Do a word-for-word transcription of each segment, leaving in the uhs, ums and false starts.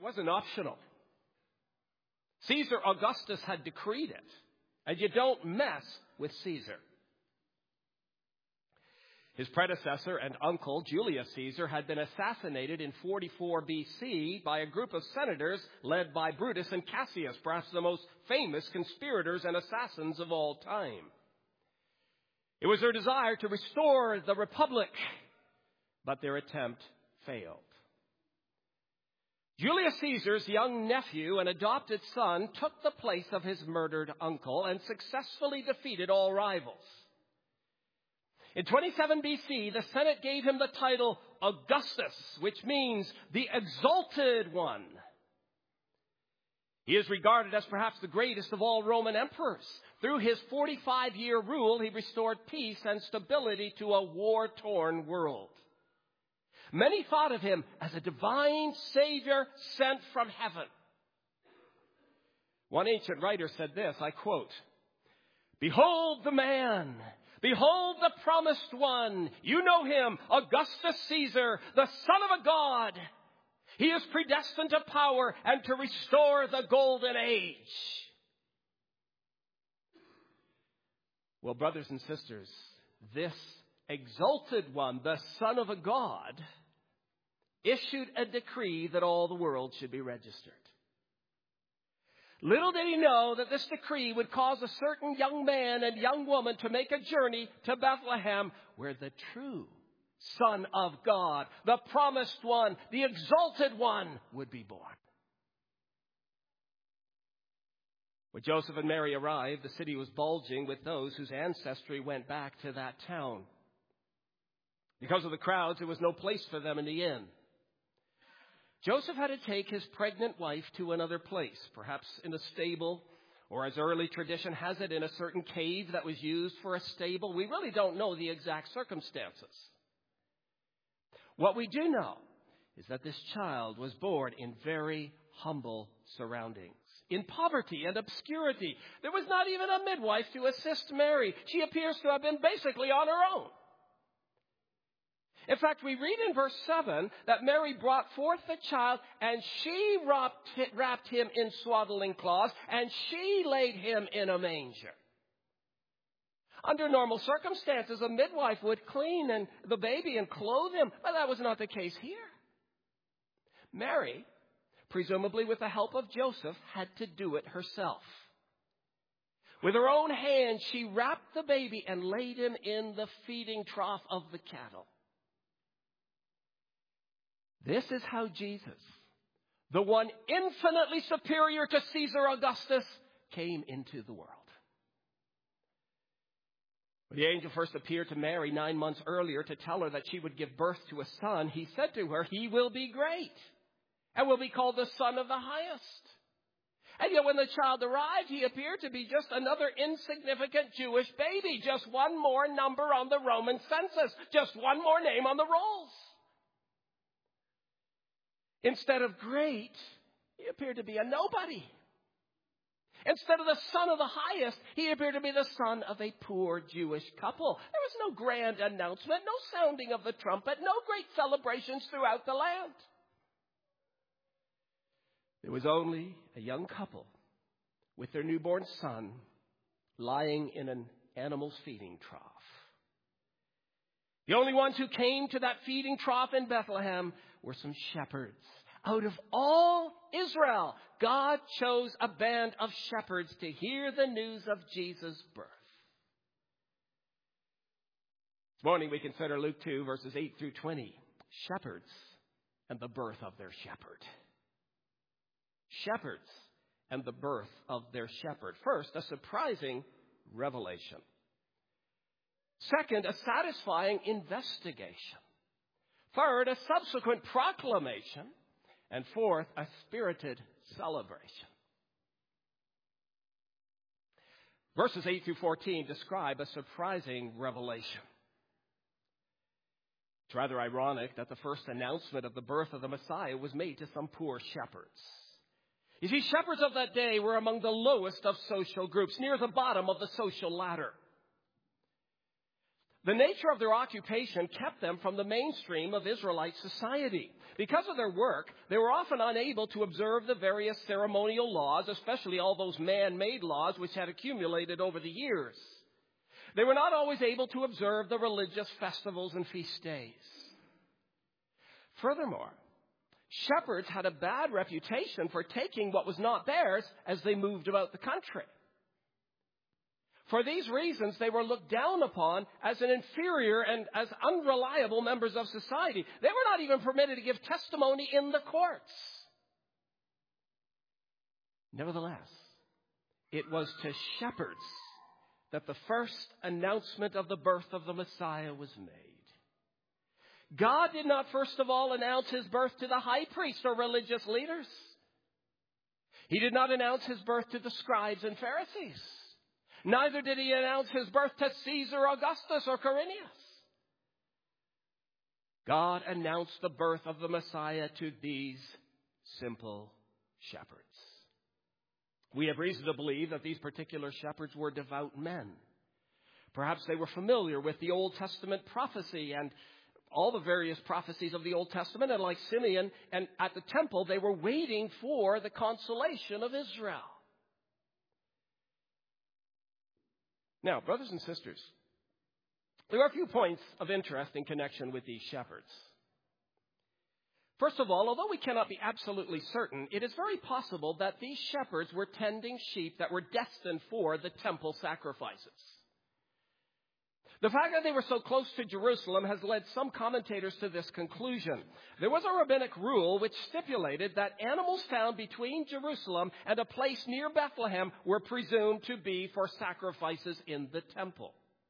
wasn't optional. Caesar Augustus had decreed it, and you don't mess with Caesar. His predecessor and uncle, Julius Caesar, had been assassinated in forty-four B C by a group of senators led by Brutus and Cassius, perhaps the most famous conspirators and assassins of all time. It was their desire to restore the republic, but their attempt failed. Julius Caesar's young nephew and adopted son took the place of his murdered uncle and successfully defeated all rivals. In twenty-seven B C, the Senate gave him the title Augustus, which means the exalted one. He is regarded as perhaps the greatest of all Roman emperors. Through his forty-five-year rule, he restored peace and stability to a war-torn world. Many thought of him as a divine savior sent from heaven. One ancient writer said this, I quote, "Behold the man, behold the promised one. You know him, Augustus Caesar, the son of a god. He is predestined to power and to restore the golden age." Well, brothers and sisters, this exalted one, the son of a god, issued a decree that all the world should be registered. Little did he know that this decree would cause a certain young man and young woman to make a journey to Bethlehem, where the true Son of God, the promised one, the exalted one, would be born. When Joseph and Mary arrived, the city was bulging with those whose ancestry went back to that town. Because of the crowds, there was no place for them in the inn. Joseph had to take his pregnant wife to another place, perhaps in a stable, or as early tradition has it, in a certain cave that was used for a stable. We really don't know the exact circumstances. What we do know is that this child was born in very humble surroundings, in poverty and obscurity. There was not even a midwife to assist Mary. She appears to have been basically on her own. In fact, we read in verse seven that Mary brought forth the child, and she wrapped, wrapped him in swaddling cloths, and she laid him in a manger. Under normal circumstances, a midwife would clean and the baby and clothe him, but that was not the case here. Mary, presumably with the help of Joseph, had to do it herself. With her own hands, she wrapped the baby and laid him in the feeding trough of the cattle. This is how Jesus, the one infinitely superior to Caesar Augustus, came into the world. When the angel first appeared to Mary nine months earlier to tell her that she would give birth to a son, he said to her, "He will be great and will be called the Son of the Highest." And yet when the child arrived, he appeared to be just another insignificant Jewish baby, just one more number on the Roman census, just one more name on the rolls. Instead of great, he appeared to be a nobody. Instead of the Son of the Highest, he appeared to be the son of a poor Jewish couple. There was no grand announcement, no sounding of the trumpet, no great celebrations throughout the land. There was only a young couple with their newborn son lying in an animal's feeding trough. The only ones who came to that feeding trough in Bethlehem were some shepherds. Out of all Israel, God chose a band of shepherds to hear the news of Jesus' birth. This morning we consider Luke two, verses eight through twenty. Shepherds and the birth of their shepherd. Shepherds and the birth of their shepherd. First, a surprising revelation. Second, a satisfying investigation. Third, a subsequent proclamation. And fourth, a spirited celebration. Verses eight through fourteen describe a surprising revelation. It's rather ironic that the first announcement of the birth of the Messiah was made to some poor shepherds. You see, shepherds of that day were among the lowest of social groups, near the bottom of the social ladder. The nature of their occupation kept them from the mainstream of Israelite society. Because of their work, they were often unable to observe the various ceremonial laws, especially all those man-made laws which had accumulated over the years. They were not always able to observe the religious festivals and feast days. Furthermore, shepherds had a bad reputation for taking what was not theirs as they moved about the country. For these reasons, they were looked down upon as an inferior and as unreliable members of society. They were not even permitted to give testimony in the courts. Nevertheless, it was to shepherds that the first announcement of the birth of the Messiah was made. God did not first of all announce his birth to the high priests or religious leaders. He did not announce his birth to the scribes and Pharisees. Neither did he announce his birth to Caesar Augustus or Quirinius. God announced the birth of the Messiah to these simple shepherds. We have reason to believe that these particular shepherds were devout men. Perhaps they were familiar with the Old Testament prophecy and all the various prophecies of the Old Testament, and like Simeon and at the temple, they were waiting for the consolation of Israel. Now, brothers and sisters, there are a few points of interest in connection with these shepherds. First of all, although we cannot be absolutely certain, it is very possible that these shepherds were tending sheep that were destined for the temple sacrifices. The fact that they were so close to Jerusalem has led some commentators to this conclusion. There was a rabbinic rule which stipulated that animals found between Jerusalem and a place near Bethlehem were presumed to be for sacrifices in the temple.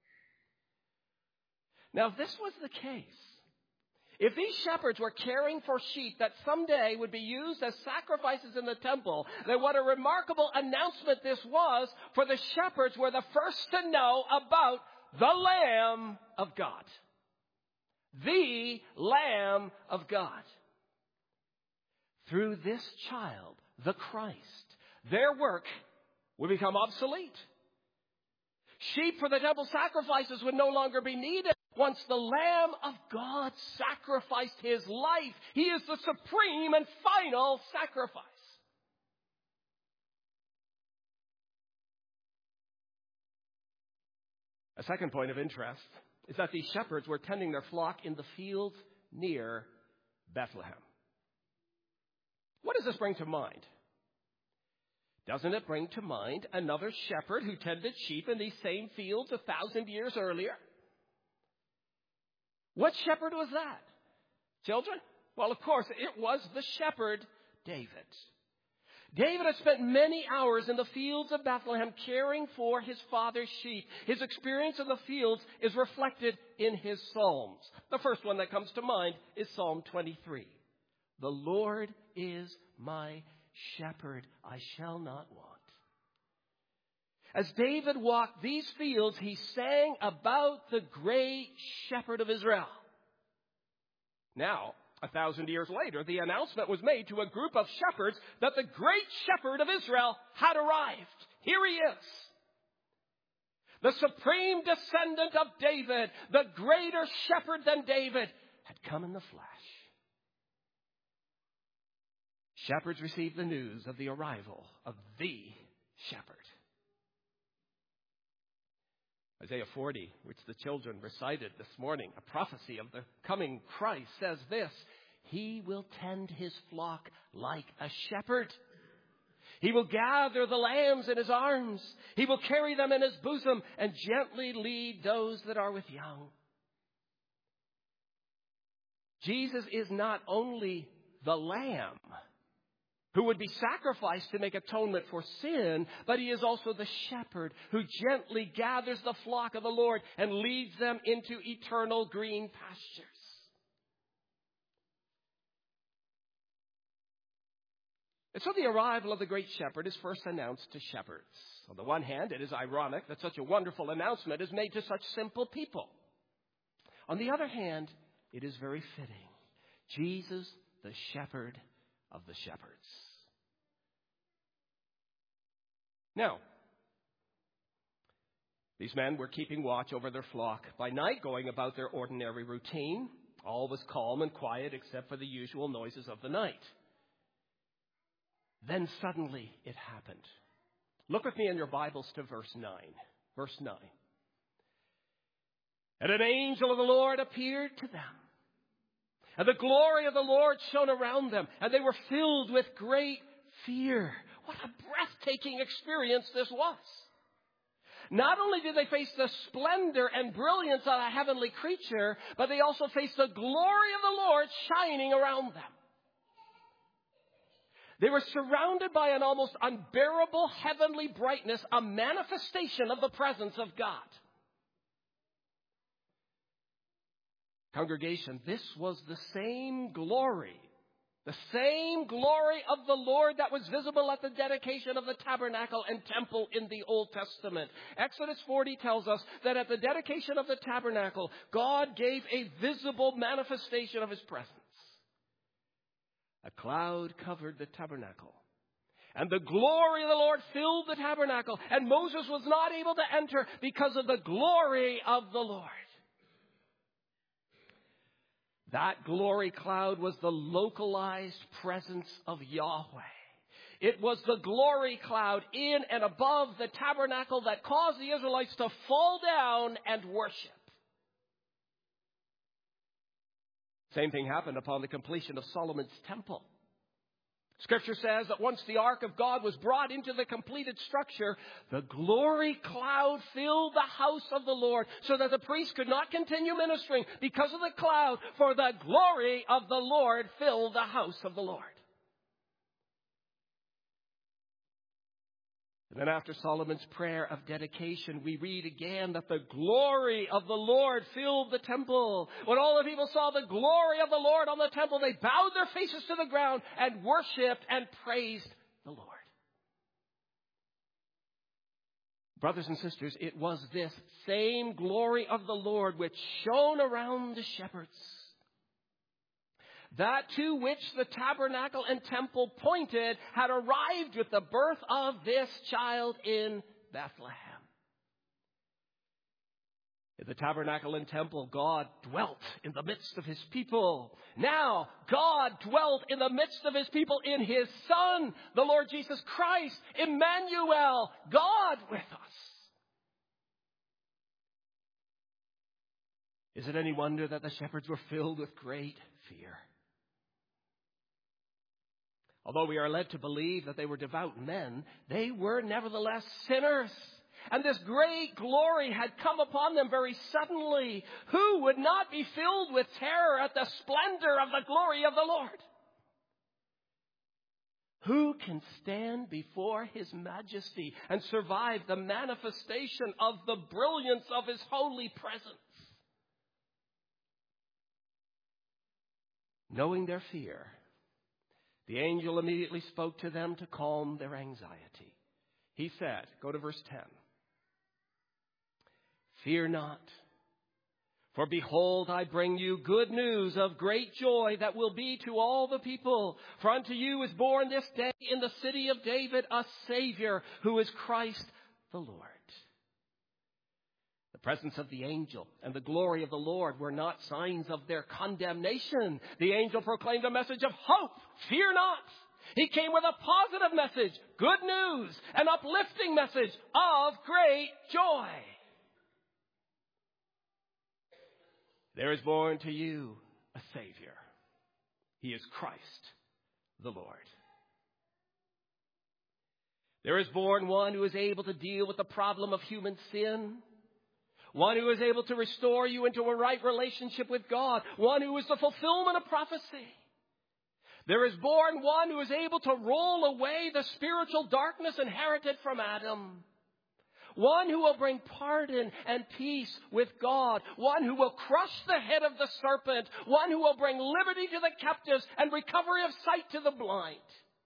Now, if this was the case, if these shepherds were caring for sheep that someday would be used as sacrifices in the temple, then what a remarkable announcement this was, for the shepherds were the first to know about the Lamb of God. The Lamb of God. Through this child, the Christ, their work would become obsolete. Sheep for the temple sacrifices would no longer be needed. Once the Lamb of God sacrificed his life, he is the supreme and final sacrifice. A second point of interest is that these shepherds were tending their flock in the fields near Bethlehem. What does this bring to mind? Doesn't it bring to mind another shepherd who tended sheep in these same fields a thousand years earlier? What shepherd was that? Children? Well, of course, it was the shepherd David. David had spent many hours in the fields of Bethlehem caring for his father's sheep. His experience in the fields is reflected in his Psalms. The first one that comes to mind is Psalm twenty-three. The Lord is my shepherd, I shall not want. As David walked these fields, he sang about the great shepherd of Israel. Now, a thousand years later, the announcement was made to a group of shepherds that the great shepherd of Israel had arrived. Here he is. The supreme descendant of David, the greater shepherd than David, had come in the flesh. Shepherds received the news of the arrival of the shepherd. Isaiah forty, which the children recited this morning, a prophecy of the coming Christ, says this: He will tend his flock like a shepherd. He will gather the lambs in his arms. He will carry them in his bosom and gently lead those that are with young. Jesus is not only the Lamb who would be sacrificed to make atonement for sin, but he is also the shepherd who gently gathers the flock of the Lord and leads them into eternal green pastures. And so the arrival of the great shepherd is first announced to shepherds. On the one hand, it is ironic that such a wonderful announcement is made to such simple people. On the other hand, it is very fitting. Jesus, the shepherd of the shepherds. Now, These men were keeping watch over their flock by night, going about their ordinary routine. All was calm and quiet except for the usual noises of the night. Then suddenly it happened. Look with me in your Bibles to verse nine. Verse nine. And an angel of the Lord appeared to them. And the glory of the Lord shone around them. And they were filled with great fear. What a breathtaking experience this was. Not only did they face the splendor and brilliance of a heavenly creature, but they also faced the glory of the Lord shining around them. They were surrounded by an almost unbearable heavenly brightness, a manifestation of the presence of God. Congregation, this was the same glory, the same glory of the Lord that was visible at the dedication of the tabernacle and temple in the Old Testament. Exodus forty tells us that at the dedication of the tabernacle, God gave a visible manifestation of his presence. A cloud covered the tabernacle, and the glory of the Lord filled the tabernacle, and Moses was not able to enter because of the glory of the Lord. That glory cloud was the localized presence of Yahweh. It was the glory cloud in and above the tabernacle that caused the Israelites to fall down and worship. Same thing happened upon the completion of Solomon's temple. Scripture says that once the ark of God was brought into the completed structure, the glory cloud filled the house of the Lord so that the priest could not continue ministering because of the cloud, for the glory of the Lord filled the house of the Lord. And then after Solomon's prayer of dedication, we read again that the glory of the Lord filled the temple. When all the people saw the glory of the Lord on the temple, they bowed their faces to the ground and worshiped and praised the Lord. Brothers and sisters, it was this same glory of the Lord which shone around the shepherds. That to which the tabernacle and temple pointed had arrived with the birth of this child in Bethlehem. In the tabernacle and temple, God dwelt in the midst of his people. Now, God dwelt in the midst of his people in his Son, the Lord Jesus Christ, Emmanuel, God with us. Is it any wonder that the shepherds were filled with great fear? Although we are led to believe that they were devout men, they were nevertheless sinners. And this great glory had come upon them very suddenly. Who would not be filled with terror at the splendor of the glory of the Lord? Who can stand before his majesty and survive the manifestation of the brilliance of his holy presence? Knowing their fear, the angel immediately spoke to them to calm their anxiety. He said, go to verse ten. Fear not, for behold, I bring you good news of great joy that will be to all the people. For unto you is born this day in the city of David a Savior, who is Christ the Lord. The presence of the angel and the glory of the Lord were not signs of their condemnation. The angel proclaimed a message of hope. Fear not. He came with a positive message, good news, an uplifting message of great joy. There is born to you a Savior. He is Christ the Lord. There is born one who is able to deal with the problem of human sin. One who is able to restore you into a right relationship with God. One who is the fulfillment of prophecy. There is born one who is able to roll away the spiritual darkness inherited from Adam. One who will bring pardon and peace with God. One who will crush the head of the serpent. One who will bring liberty to the captives and recovery of sight to the blind.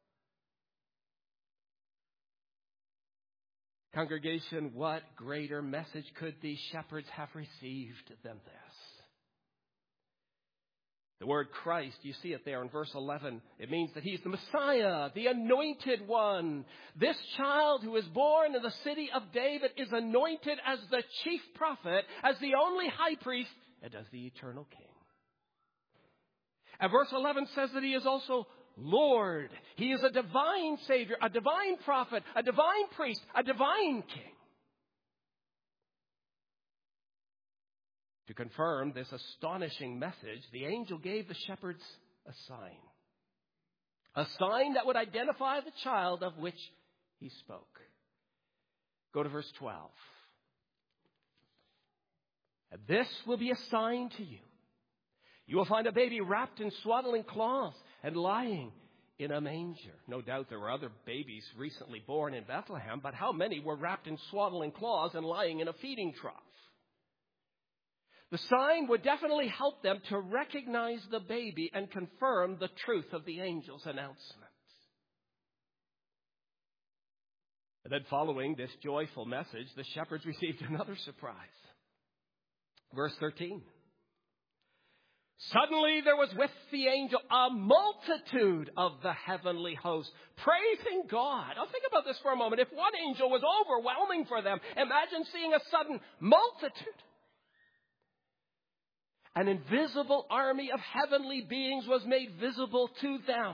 Congregation, what greater message could these shepherds have received than this? The word Christ, you see it there in verse eleven. It means that he's the Messiah, the anointed one. This child who is born in the city of David is anointed as the chief prophet, as the only high priest, and as the eternal king. And verse eleven says that he is also Lord. He is a divine Savior, a divine prophet, a divine priest, a divine king. To confirm this astonishing message, the angel gave the shepherds a sign. A sign that would identify the child of which he spoke. Go to verse twelve. And this will be a sign to you. You will find a baby wrapped in swaddling cloths and lying in a manger. No doubt there were other babies recently born in Bethlehem, but how many were wrapped in swaddling cloths and lying in a feeding trough? The sign would definitely help them to recognize the baby and confirm the truth of the angel's announcement. And then following this joyful message, the shepherds received another surprise. Verse thirteen. Suddenly there was with the angel a multitude of the heavenly host, praising God. Now think about this for a moment. If one angel was overwhelming for them, imagine seeing a sudden multitude. An invisible army of heavenly beings was made visible to them.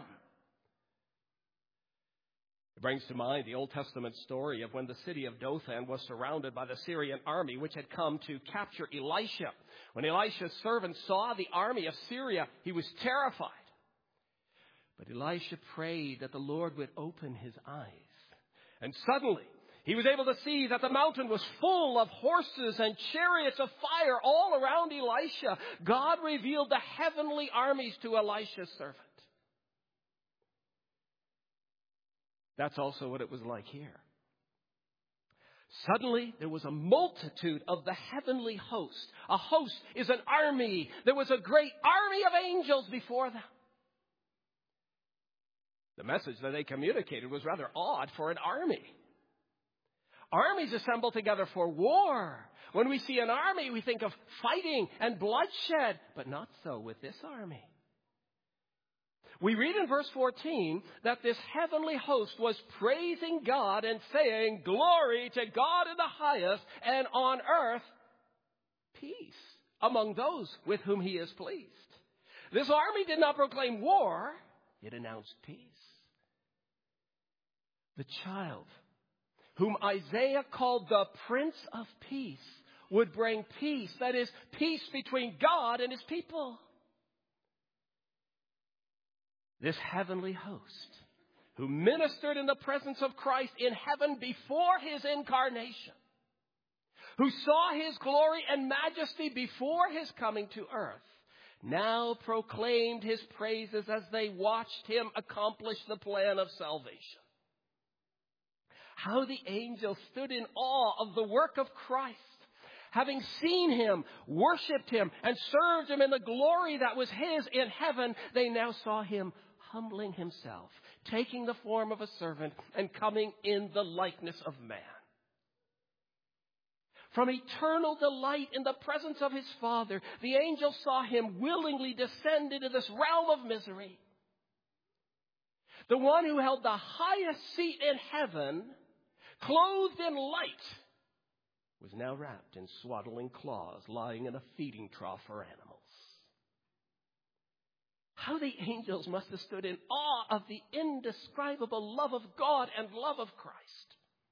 It brings to mind the Old Testament story of when the city of Dothan was surrounded by the Syrian army, which had come to capture Elisha. When Elisha's servant saw the army of Syria, he was terrified. But Elisha prayed that the Lord would open his eyes. And suddenly, he was able to see that the mountain was full of horses and chariots of fire all around Elisha. God revealed the heavenly armies to Elisha's servant. That's also what it was like here. Suddenly, there was a multitude of the heavenly host. A host is an army. There was a great army of angels before them. The message that they communicated was rather odd for an army. Armies assemble together for war. When we see an army, we think of fighting and bloodshed, but not so with this army. We read in verse fourteen that this heavenly host was praising God and saying, "Glory to God in the highest, and on earth, peace among those with whom he is pleased." This army did not proclaim war, it announced peace. The child, whom Isaiah called the Prince of Peace, would bring peace. That is, peace between God and his people. This heavenly host, who ministered in the presence of Christ in heaven before his incarnation, who saw his glory and majesty before his coming to earth, now proclaimed his praises as they watched him accomplish the plan of salvation. How the angels stood in awe of the work of Christ. Having seen him, worshipped him, and served him in the glory that was his in heaven, they now saw him humbling himself, taking the form of a servant, and coming in the likeness of man. From eternal delight in the presence of his Father, the angels saw him willingly descend into this realm of misery. The one who held the highest seat in heaven, clothed in light, was now wrapped in swaddling cloths, lying in a feeding trough for animals. How the angels must have stood in awe of the indescribable love of God and love of Christ.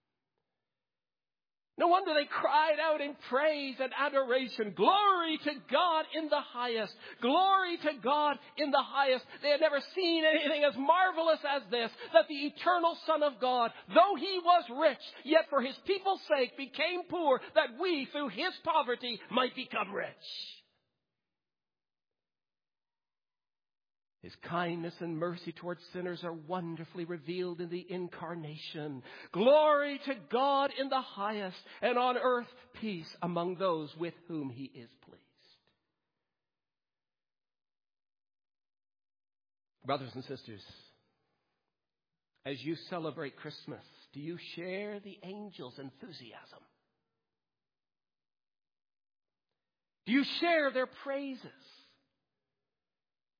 No wonder they cried out in praise and adoration, "Glory to God in the highest! Glory to God in the highest!" They had never seen anything as marvelous as this, that the eternal Son of God, though he was rich, yet for his people's sake became poor, that we, through his poverty, might become rich. His kindness and mercy towards sinners are wonderfully revealed in the incarnation. Glory to God in the highest, and on earth peace among those with whom he is pleased. Brothers and sisters, as you celebrate Christmas, do you share the angels' enthusiasm? Do you share their praises?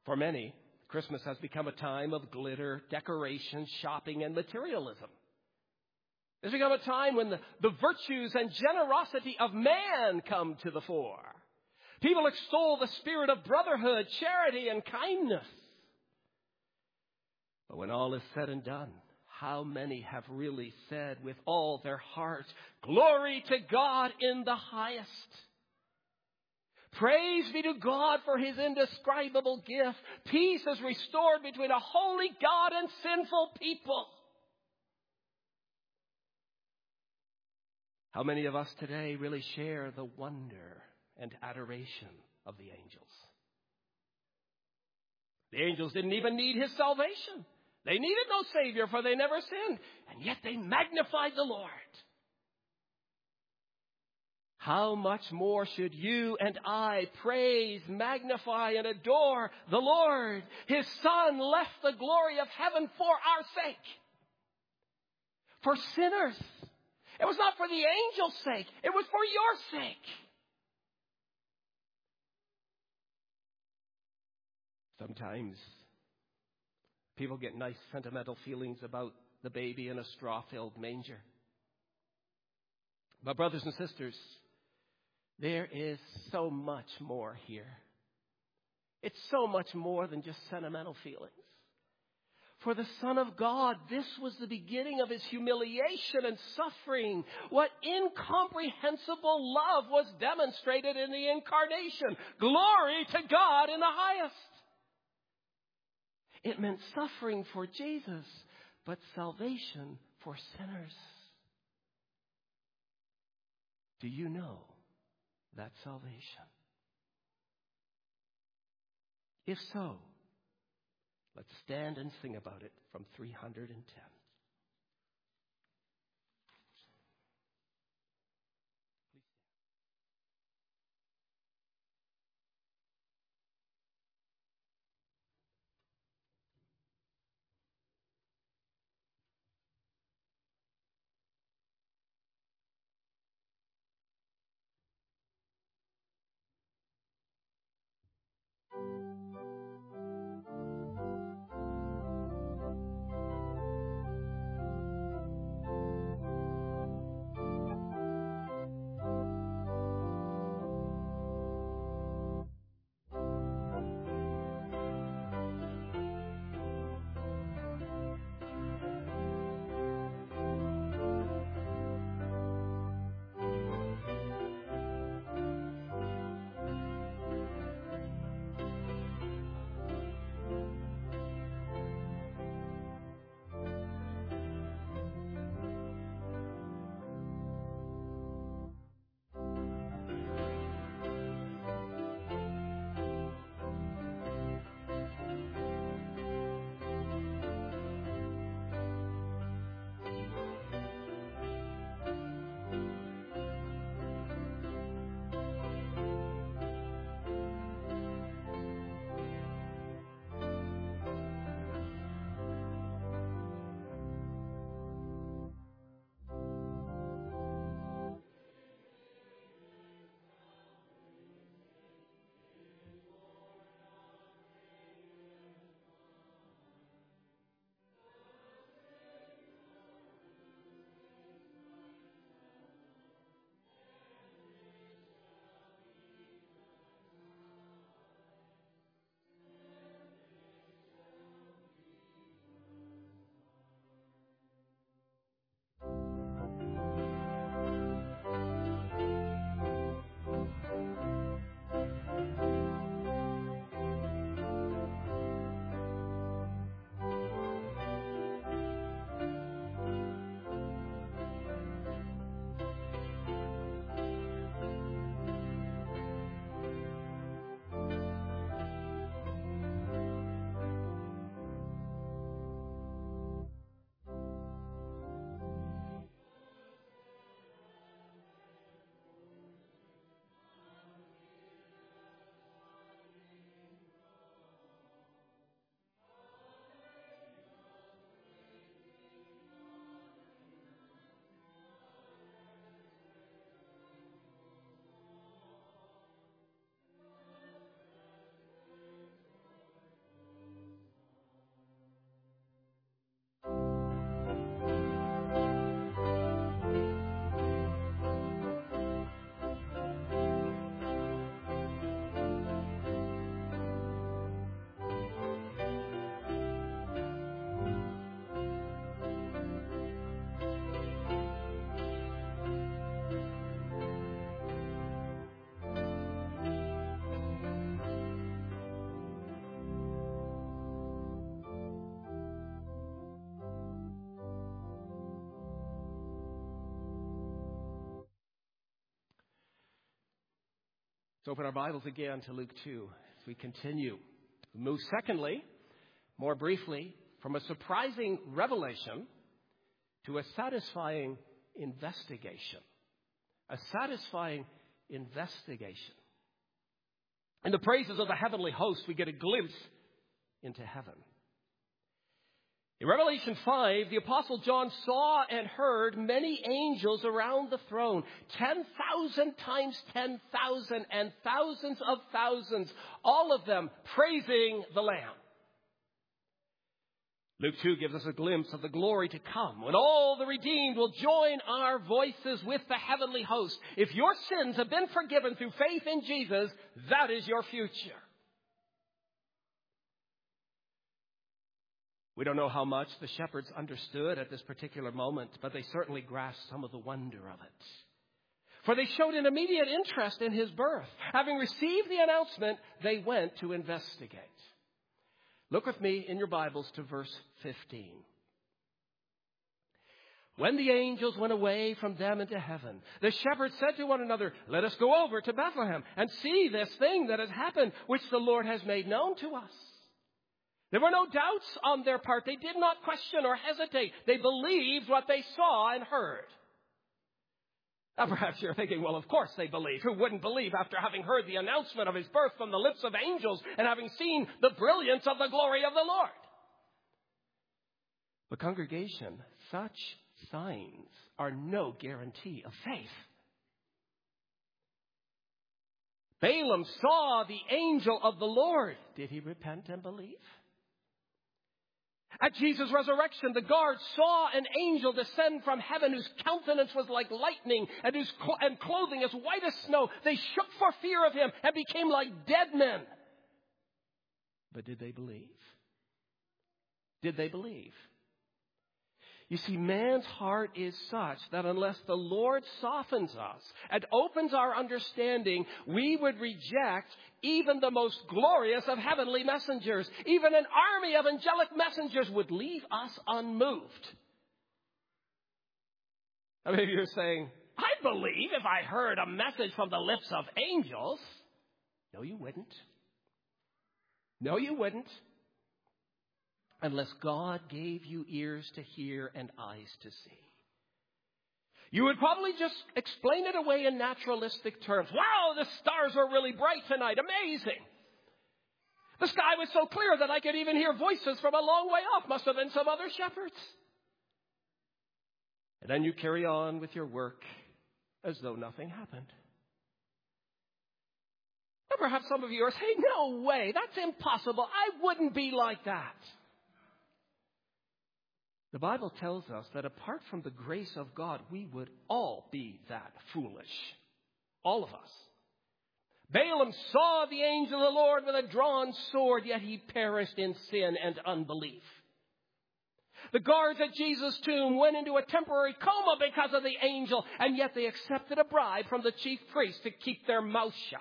For many, Christmas has become a time of glitter, decoration, shopping, and materialism. It's become a time when the, the virtues and generosity of man come to the fore. People extol the spirit of brotherhood, charity, and kindness. But when all is said and done, how many have really said with all their heart, "Glory to God in the highest. Praise be to God for his indescribable gift. Peace is restored between a holy God and sinful people." How many of us today really share the wonder and adoration of the angels? The angels didn't even need his salvation. They needed no Savior, for they never sinned. And yet they magnified the Lord. How much more should you and I praise, magnify, and adore the Lord? His Son left the glory of heaven for our sake. For sinners. It was not for the angels' sake. It was for your sake. Sometimes people get nice sentimental feelings about the baby in a straw-filled manger. But brothers and sisters, there is so much more here. It's so much more than just sentimental feelings. For the Son of God, this was the beginning of his humiliation and suffering. What incomprehensible love was demonstrated in the incarnation. Glory to God in the highest. It meant suffering for Jesus, but salvation for sinners. Do you know that salvation? If so, let's stand and sing about it from three hundred ten. Let's open our Bibles again to Luke two as we continue. We move secondly, more briefly, from a surprising revelation to a satisfying investigation. A satisfying investigation. In the praises of the heavenly host, we get a glimpse into heaven. In Revelation five, the Apostle John saw and heard many angels around the throne, ten thousand times ten thousand and thousands of thousands, all of them praising the Lamb. Luke two gives us a glimpse of the glory to come, when all the redeemed will join our voices with the heavenly host. If your sins have been forgiven through faith in Jesus, that is your future. We don't know how much the shepherds understood at this particular moment, but they certainly grasped some of the wonder of it. For they showed an immediate interest in his birth. Having received the announcement, they went to investigate. Look with me in your Bibles to verse fifteen. When the angels went away from them into heaven, the shepherds said to one another, "Let us go over to Bethlehem and see this thing that has happened, which the Lord has made known to us." There were no doubts on their part. They did not question or hesitate. They believed what they saw and heard. Now, perhaps you're thinking, well, of course they believe. Who wouldn't believe after having heard the announcement of his birth from the lips of angels and having seen the brilliance of the glory of the Lord? But congregation, such signs are no guarantee of faith. Balaam saw the angel of the Lord. Did he repent and believe? At Jesus' resurrection, the guards saw an angel descend from heaven whose countenance was like lightning and whose cl- and clothing as white as snow. They shook for fear of him and became like dead men. But did they believe? Did they believe? You see, man's heart is such that unless the Lord softens us and opens our understanding, we would reject even the most glorious of heavenly messengers. Even an army of angelic messengers would leave us unmoved. Now, maybe you're saying, I'd believe if I heard a message from the lips of angels. No, you wouldn't. No, you wouldn't. Unless God gave you ears to hear and eyes to see. You would probably just explain it away in naturalistic terms. Wow, the stars are really bright tonight. Amazing. The sky was so clear that I could even hear voices from a long way off. Must have been some other shepherds. And then you carry on with your work as though nothing happened. Or perhaps some of you are saying, no way, that's impossible. I wouldn't be like that. The Bible tells us that apart from the grace of God, we would all be that foolish. All of us. Balaam saw the angel of the Lord with a drawn sword, yet he perished in sin and unbelief. The guards at Jesus' tomb went into a temporary coma because of the angel, and yet they accepted a bribe from the chief priest to keep their mouth shut.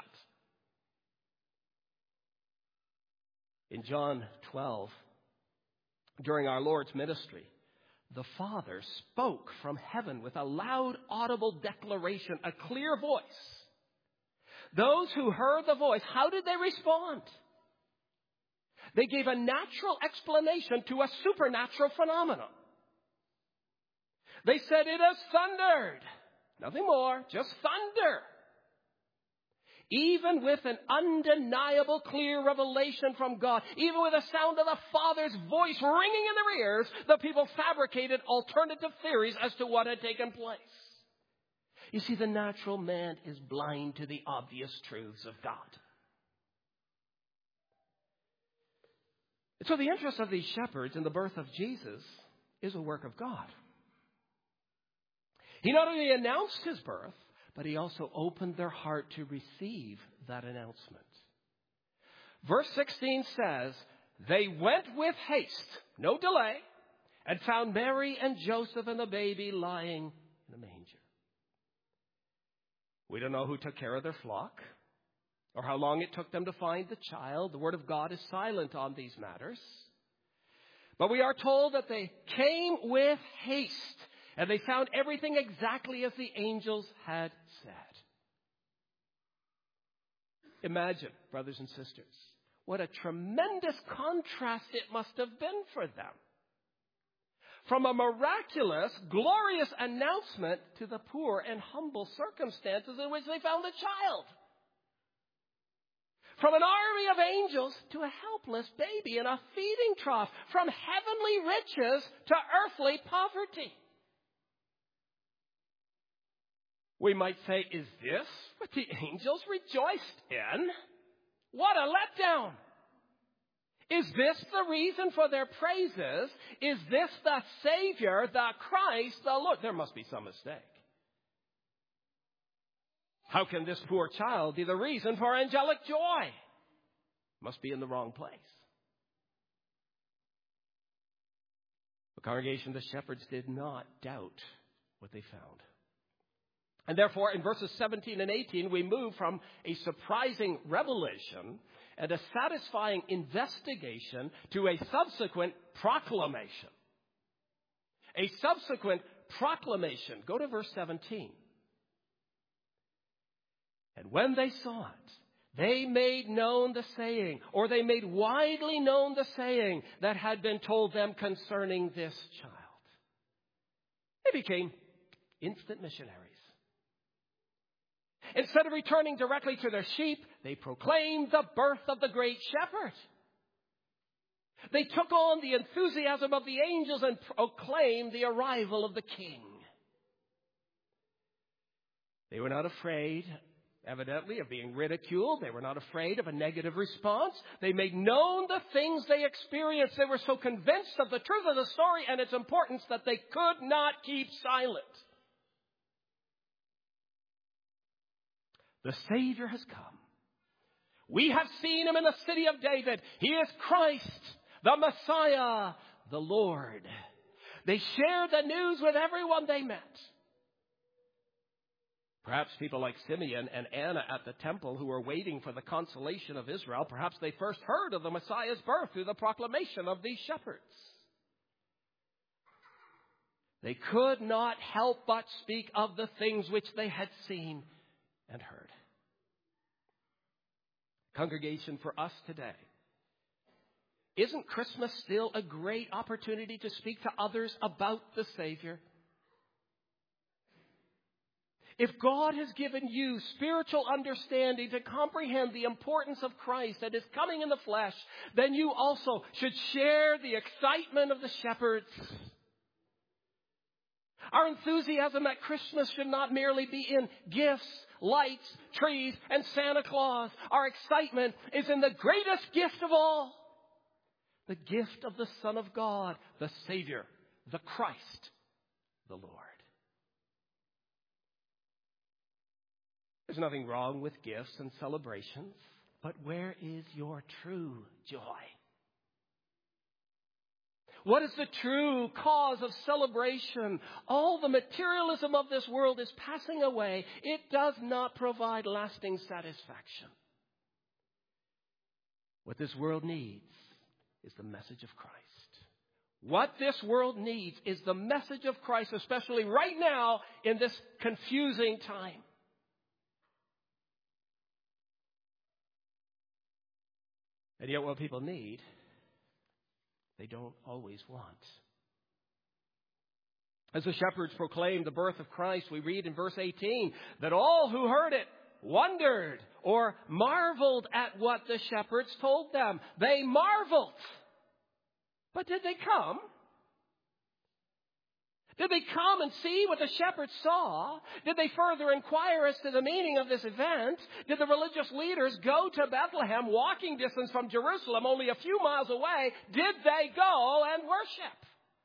In John twelve, during our Lord's ministry, the Father spoke from heaven with a loud, audible declaration, a clear voice. Those who heard the voice, how did they respond? They gave a natural explanation to a supernatural phenomenon. They said, "It has thundered." Nothing more, just thunder. Even with an undeniable clear revelation from God, even with the sound of the Father's voice ringing in their ears, the people fabricated alternative theories as to what had taken place. You see, the natural man is blind to the obvious truths of God. So the interest of these shepherds in the birth of Jesus is a work of God. He not only announced his birth, but he also opened their heart to receive that announcement. Verse sixteen says, they went with haste, no delay, and found Mary and Joseph and the baby lying in a manger. We don't know who took care of their flock or how long it took them to find the child. The Word of God is silent on these matters. But we are told that they came with haste. And they found everything exactly as the angels had said. Imagine, brothers and sisters, what a tremendous contrast it must have been for them. From a miraculous, glorious announcement to the poor and humble circumstances in which they found a child. From an army of angels to a helpless baby in a feeding trough. From heavenly riches to earthly poverty. We might say, is this what the angels rejoiced in? What a letdown! Is this the reason for their praises? Is this the Savior, the Christ, the Lord? There must be some mistake. How can this poor child be the reason for angelic joy? Must be in the wrong place. The congregation, the shepherds did not doubt what they found. And therefore, in verses seventeen and eighteen, we move from a surprising revelation and a satisfying investigation to a subsequent proclamation. A subsequent proclamation. Go to verse seventeen. And when they saw it, they made known the saying, or they made widely known the saying that had been told them concerning this child. They became instant missionaries. Instead of returning directly to their sheep, they proclaimed the birth of the great shepherd. They took on the enthusiasm of the angels and proclaimed the arrival of the king. They were not afraid, evidently, of being ridiculed. They were not afraid of a negative response. They made known the things they experienced. They were so convinced of the truth of the story and its importance that they could not keep silent. The Savior has come. We have seen him in the city of David. He is Christ, the Messiah, the Lord. They shared the news with everyone they met. Perhaps people like Simeon and Anna at the temple who were waiting for the consolation of Israel, perhaps they first heard of the Messiah's birth through the proclamation of these shepherds. They could not help but speak of the things which they had seen and heard. Congregation, for us today, isn't Christmas still a great opportunity to speak to others about the Savior? If God has given you spiritual understanding to comprehend the importance of Christ and his coming in the flesh, then you also should share the excitement of the shepherds. Our enthusiasm at Christmas should not merely be in gifts, lights, trees, and Santa Claus. Our excitement is in the greatest gift of all. The gift of the Son of God, the Savior, the Christ, the Lord. There's nothing wrong with gifts and celebrations, but where is your true joy? What is the true cause of celebration? All the materialism of this world is passing away. It does not provide lasting satisfaction. What this world needs is the message of Christ. What this world needs is the message of Christ, especially right now in this confusing time. And yet what people need, they don't always want. As the shepherds proclaimed the birth of Christ, we read in verse eighteen that all who heard it wondered or marveled at what the shepherds told them. They marveled. But did they come? Did they come and see what the shepherds saw? Did they further inquire as to the meaning of this event? Did the religious leaders go to Bethlehem, walking distance from Jerusalem, only a few miles away? Did they go and worship?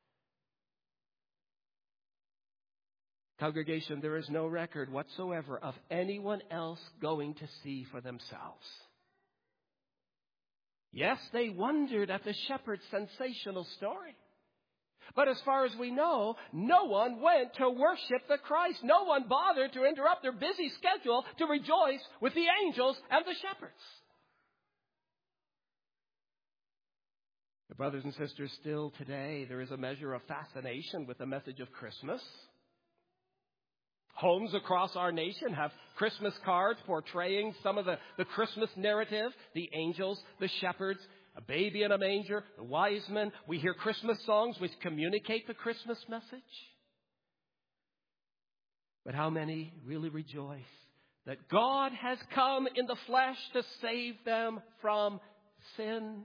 Congregation, there is no record whatsoever of anyone else going to see for themselves. Yes, they wondered at the shepherd's sensational story. But as far as we know, no one went to worship the Christ. No one bothered to interrupt their busy schedule to rejoice with the angels and the shepherds. Brothers and sisters, still today there is a measure of fascination with the message of Christmas. Homes across our nation have Christmas cards portraying some of the, the Christmas narrative, the angels, the shepherds, a baby in a manger, the wise men. We hear Christmas songs which communicate the Christmas message. But how many really rejoice that God has come in the flesh to save them from sin?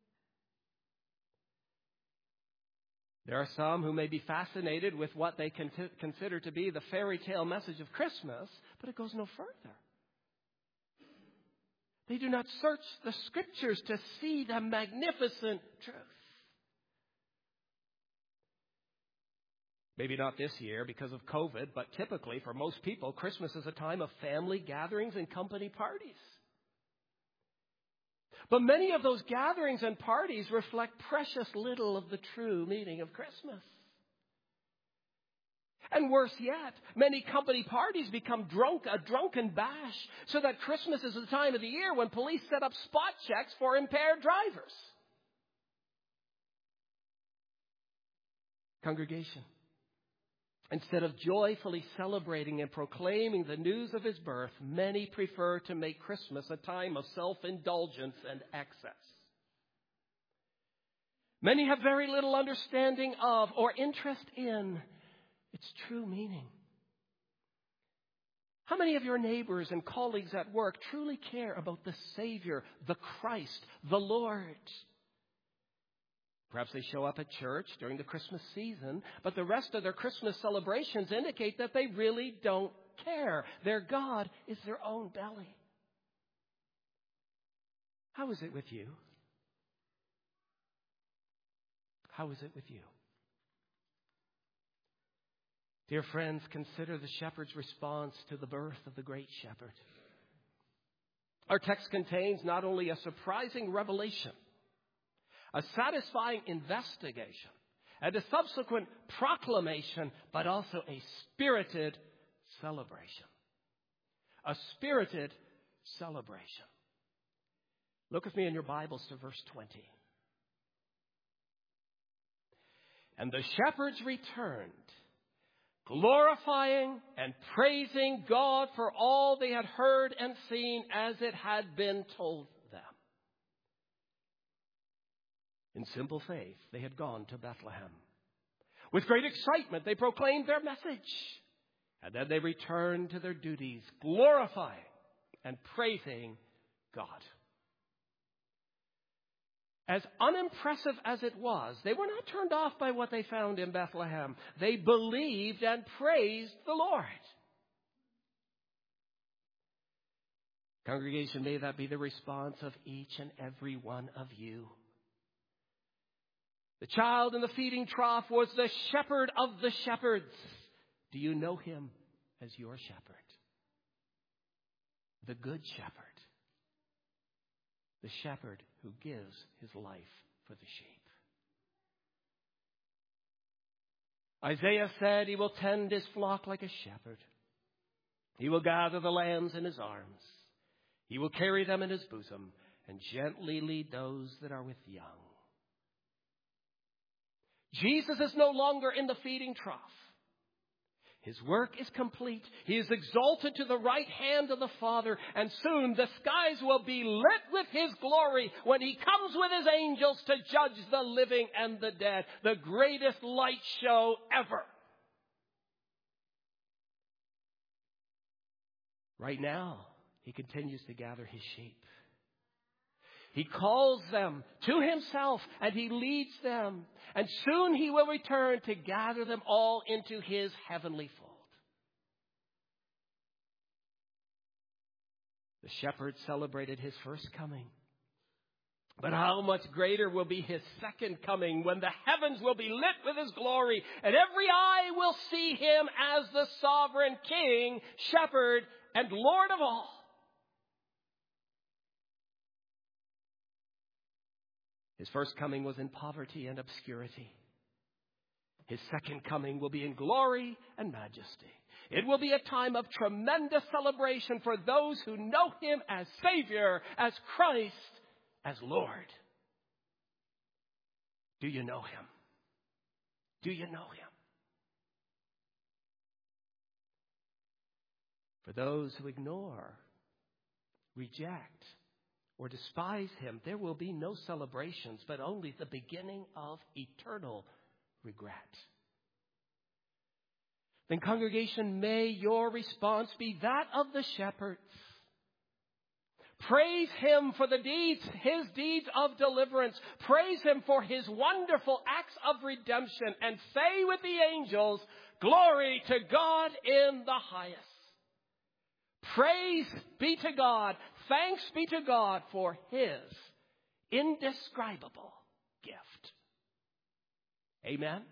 There are some who may be fascinated with what they con- consider to be the fairy tale message of Christmas, but it goes no further. They do not search the Scriptures to see the magnificent truth. Maybe not this year because of COVID, but typically for most people, Christmas is a time of family gatherings and company parties. But many of those gatherings and parties reflect precious little of the true meaning of Christmas. And worse yet, many company parties become drunk, a drunken bash, so that Christmas is the time of the year when police set up spot checks for impaired drivers. Congregation, instead of joyfully celebrating and proclaiming the news of his birth, many prefer to make Christmas a time of self-indulgence and excess. Many have very little understanding of or interest in its true meaning. How many of your neighbors and colleagues at work truly care about the Savior, the Christ, the Lord? Perhaps they show up at church during the Christmas season, but the rest of their Christmas celebrations indicate that they really don't care. Their God is their own belly. How is it with you? How is it with you? Dear friends, consider the shepherd's response to the birth of the great shepherd. Our text contains not only a surprising revelation, a satisfying investigation, and a subsequent proclamation, but also a spirited celebration. A spirited celebration. Look with me in your Bibles to verse twenty. And the shepherds returned, glorifying and praising God for all they had heard and seen as it had been told them. In simple faith, they had gone to Bethlehem. With great excitement, they proclaimed their message. And then they returned to their duties, glorifying and praising God. As unimpressive as it was, they were not turned off by what they found in Bethlehem. They believed and praised the Lord. Congregation, may that be the response of each and every one of you. The child in the feeding trough was the shepherd of the shepherds. Do you know him as your shepherd? The good shepherd. The shepherd who gives his life for the sheep. Isaiah said he will tend his flock like a shepherd. He will gather the lambs in his arms. He will carry them in his bosom and gently lead those that are with young. Jesus is no longer in the feeding trough. His work is complete. He is exalted to the right hand of the Father, and soon the skies will be lit with his glory when he comes with his angels to judge the living and the dead. The greatest light show ever. Right now, he continues to gather his sheep. He calls them to himself and he leads them. And soon he will return to gather them all into his heavenly fold. The shepherd celebrated his first coming. But how much greater will be his second coming when the heavens will be lit with his glory and every eye will see him as the sovereign King, Shepherd, and Lord of all. His first coming was in poverty and obscurity. His second coming will be in glory and majesty. It will be a time of tremendous celebration for those who know him as Savior, as Christ, as Lord. Do you know him? Do you know him? For those who ignore, reject, or despise him, there will be no celebrations, but only the beginning of eternal regret. Then, congregation, may your response be that of the shepherds. Praise him for the deeds, his deeds of deliverance. Praise him for his wonderful acts of redemption. And say with the angels, glory to God in the highest. Praise be to God. Thanks be to God for his indescribable gift. Amen.